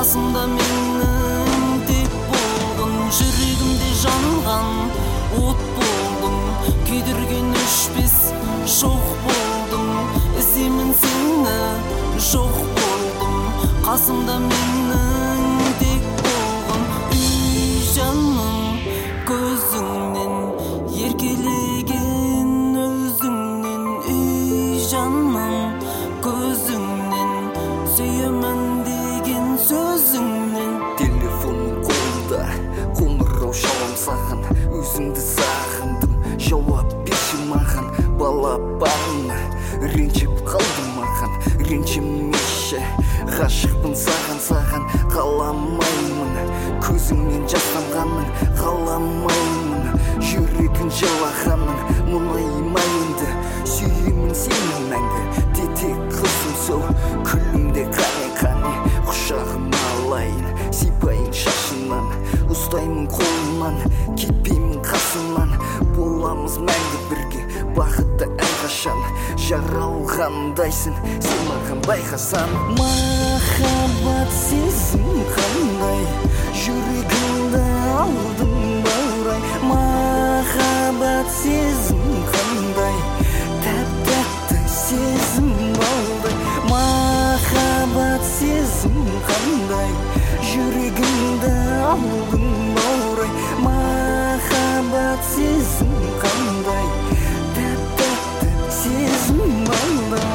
қасымда менің тек болдың, жүрегімде жанған от болдың, күйдірген өшпес шоқ болдың, іздеймін сені жоқ болдым, қасымда менің тек болдың. Үй жаным көзіңнен еркелеген өзіңнен, үй жаным көзіңнен сүйемін деген сөзіңнен. Телефон қолда, қоңырау шалам саған, өзіңді сағындым, жауап берші маған. Балапаныма ренжіп қалды маған, ренжімеші, ғашықпын саған қаламаймын, көзіңнен жастанғанның қаламаймын, жүрегін жалағанның мұңаймай енді, сүйемін сені мәңгі тетек қызым сол, күлімде қане құшағыма алайын, сипайын шашынан, ұстаймын қолынан, кетпеймін қасынан, боламыз мәңгі бірге, бақытты әрқашан. Жаралғандайсың сен маған байқасаң. Махаббат сезім қандай, жүрегімді алдың баурай. Махаббат сезім қандай, тәп-тәтті сезім балдай. Махаббат сезім қандай, жүрегімді алдың баурай. Махаббат сезім қандай, тәп-тәтті сезім балдай.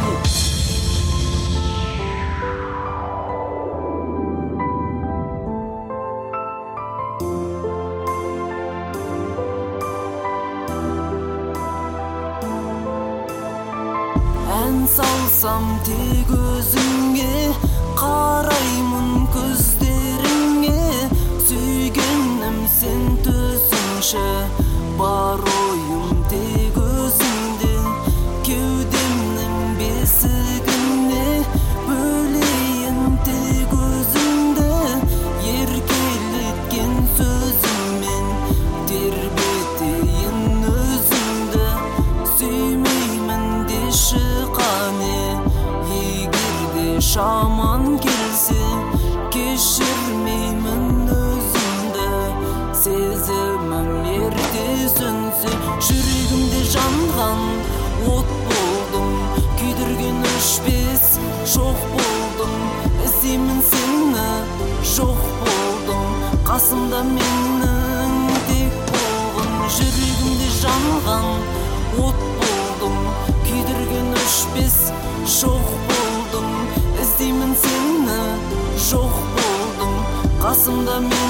Ән салсам тек өзіңе, қараймын көздеріңе, сүйгенім сен төсінші, бар ойым тек өзіңде, кеудемнің бесігіне бөлейін тек өзіңді, еркелеткен сөзіммен тербетейін өзіңді, сүймеймін деші қане, егерде шаман келсе кешірмеймін өзімді, сезімім ерте сөнсе, жүрегімде жанған от болдың, күйдірген өшпес шоқ болдың, іздеймін сені жоқ болдың, қасымда менің тек болдың, жүрегімде жанған от болдың, күйдірген өшпес шоқ болдың, іздеймін сені жоқ болдың, қасымда мен